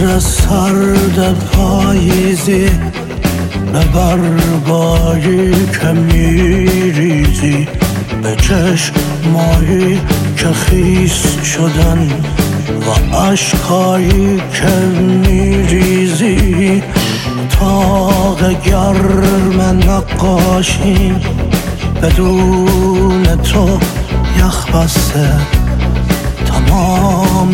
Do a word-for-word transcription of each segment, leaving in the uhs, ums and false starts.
سرد پاییزی به برگایی که میریزی، به چشمایی که خیس شدن و عشقایی که میریزی. تاق گرم نقاشی بدون تو یخ بسته، تمام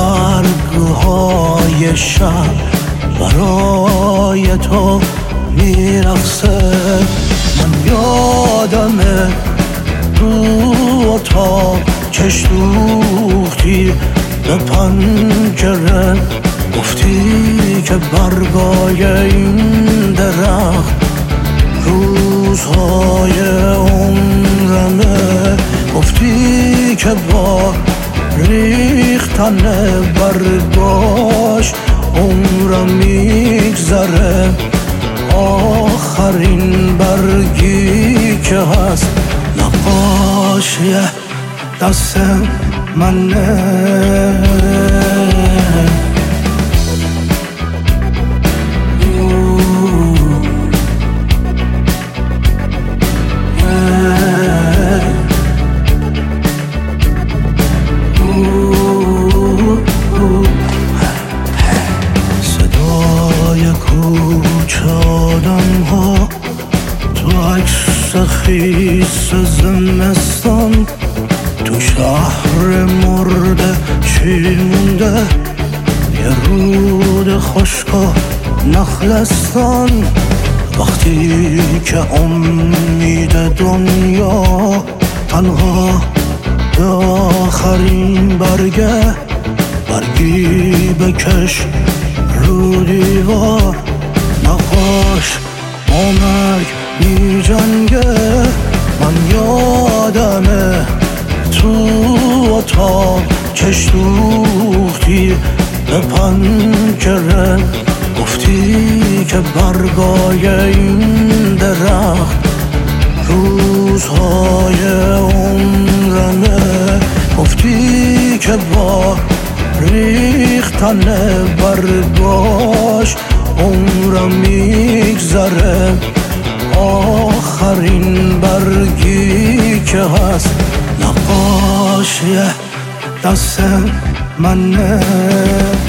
برگهای شب برای تو میرقصه. من یادمه تو اتاق چش دوختی به پنجره، گفتی که برگای این درخت روزهای عمرمه، گفتی که با ریختن برگاش عمرم میگذره. آخرین برگی که هست نقاشی دست منه. آدم‌ها تو عکس خیس زمستان، تو شهر مرده چی مونده؟ یه رود خشک و نخلستان. وقتی که امید دنیا تنها به آخرین برگه، برگی بکش رو دیوار، نقاش مرگ می جنگه. من یادمه تو اتاق چش دوختی به پنجره، گفتی که برگای این درخت روزهای عمرمه، گفتی که با ریختن برگاش عمرم میگذره. آخرین برگی که هست نقاشی دست منه.